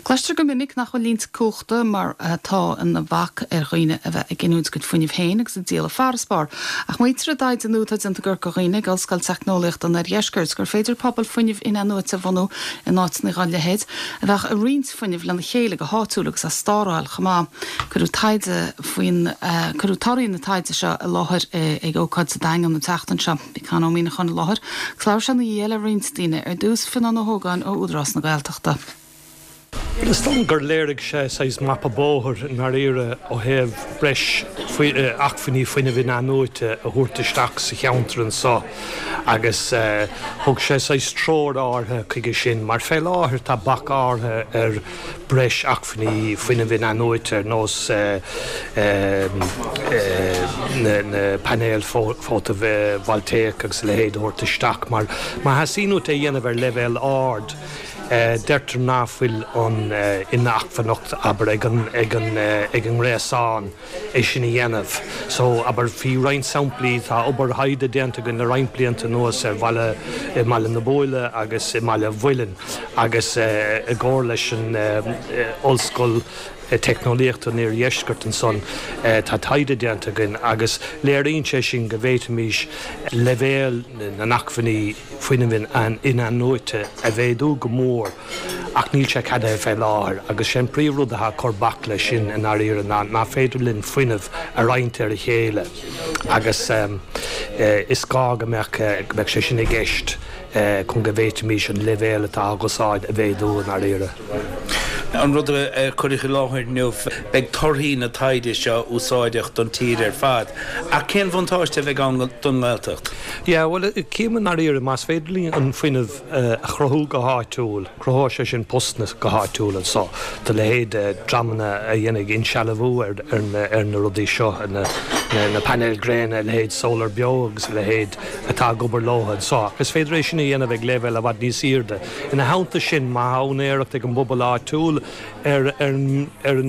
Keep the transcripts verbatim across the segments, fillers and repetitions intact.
Cluster go minic nach líns cóchta mar tá in na bhac ar roiine a bheith ag inúd go foiineh hénig sa díal a farspar. Ach muitre daid an útaid an gur go roiine gal scal technoliacht an ar jeisgurt gur féidir pobl foiineh in an úta bhanú in áit na gáile héid. A bheith a rins foiineh le na chéile go háúlagus a stáráil chamá gurú taide foin gurú tarí na taide se a láthir ag ócad sa daing an na teachtan se bí can ó mína chun láthir. Cláir se na dhéile rins tíine ar dús fin an ógáin ó údrás na gailteachta. Is dan gur léirigh sé sais mappa bóthir mar ire ó heh breis achfaní faoine bhí anúite a thuirtaisteach sa cheantaran sá agus thug sé sais tróir áthe chuige sin mar fé láthir tá bac áthe ar breis achfaní faoine bhí anúite nós na panéil fóta bheith bhailtéach agus le héad thuirtaisteach mar má hasínút é dhéanamh ar level ard. Uh, Dertar náfuil an uh, ina achfanocht aber ag an ag an uh, ag an réasán é sin i dhéanamh. So aber fi rein samplí tá obair haide déanta gon na rein blianta nuas ar bhaile i mala na bóile agus i mala bhuilean agus uh, a ggóir leis an uh, uh, ollscoil technolíocht an ar dhéisgurt an son tá taide déanta gin agus léiríonn sé sin go bhhéitimís levéil na nachfaní faoine bhín an in an nóite a bhéadú go mór ach níl sé cad é fé láthir agus sin príomhrúd atá corbach lei sin in aíar an ná féidir linn foiinemh a roinnt ar a chéile agus um, uh, is gá go meach uh, sé sin i gceist uh, chun go bhhéitimís an levéil atá agusáid a bhéadú an aíire. An rud a chuirigh láthir nuh beag torthaí na taide seo úsáideach don tír ar fad. A cén bhantáiste bheith an don gáilteacht? Ja, well, céimean ar ire más féidirlín an foiinemh a chruthú go háitiúil, chruthá sé sin postna go háitiúil an sá. Tá le héad dramana a dhéananig insealamhú ar na rudaí seo na panel gréine le héad solar bio agus le héad atá gobar láthad sá. Gus féidir éis sin a dhéanamh ag leibhéil a bhd níos irde. Ina háanta sin má hánéireacht ag an bubal áitiúil ar ar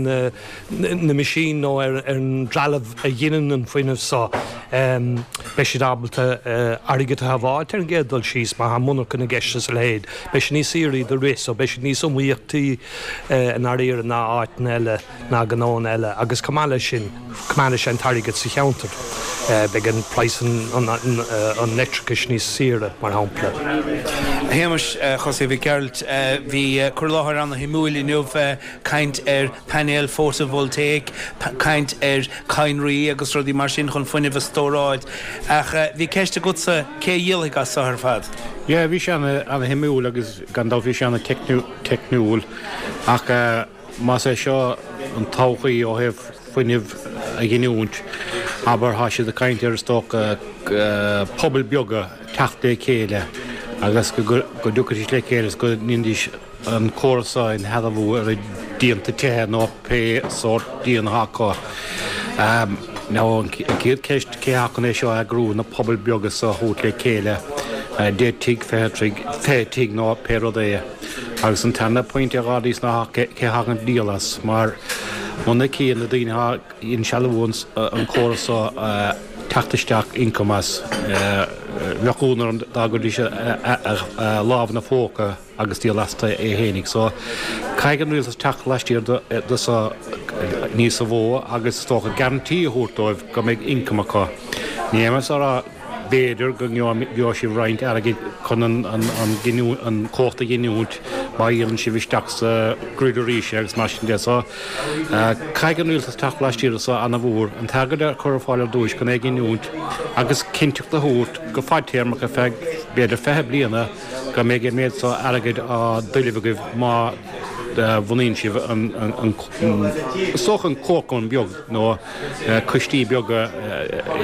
na machine nó ar an dralamh a dhéanaan an foiinemh sá. Bei sé dábalta airgad a bháid ar an gédal síos má ha muna chuna gceiste sa léad. Bei sé níos irí do rís ó bei sé níos umíochtaí an aíar ná áitin eile ná gnáin eile agus cumáile sin cumáile sin tarigad sa cheantar be an preisan an netricus níos sire mar hampla. Héimeas José bhí ceart bhí chuir láthir an na himúilí nuamh caint ar panéil photovoltaic, caint ar cainrí agus rudí mar sin chun foiineh stóráid. Ach bhí ceiste gutsa cé dhéalaigh as sa ar fad? Ja, bhí sé an himúil agus gandá bhí sé an technúil ach más é seo an táchaí ó heh foiineh a giniúint aber há siad a caint ar stoc pobl beaga teachta céile agus go dúchas le céiles go níndís an córasáin headamhú ar a díanta tethe nó pe sort díon háá. Ná an céad ceist céachchan é seo a grú na pobl beaga sa thuút le céile détíigh fétíigh nó pe é. Agus an tena pointe aráís ná céhagan díalas mar muna cían na daoine on sealahún an córasá teachtaisteach incomas leúnar an dagadí se láb na fóca agus tí lasta é hénig. So caigan riil teach leistíir níos a bhó agus tócha garantíí thuúirtóibh go méid incomachá. Nímas ar béidir go bheo si bhreint aige chun an cóta giniút má dhéann si bhisteach sa grúidirí sé agus mar sin dé. Caigan riil teach leistíir anna bhór an tagad ar chur fáil dúis go é giniút agus cinteach a thuút go fáidtéarmach a feith beidir fethe bliana go mé gé méid agad á duilehagah má bhnaíonn sibh an sochan cócón beag nó custí beaga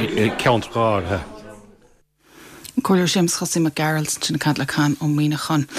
ceantráthe. Coilir sims chosí a Gerald sin cad le can ó mína chun.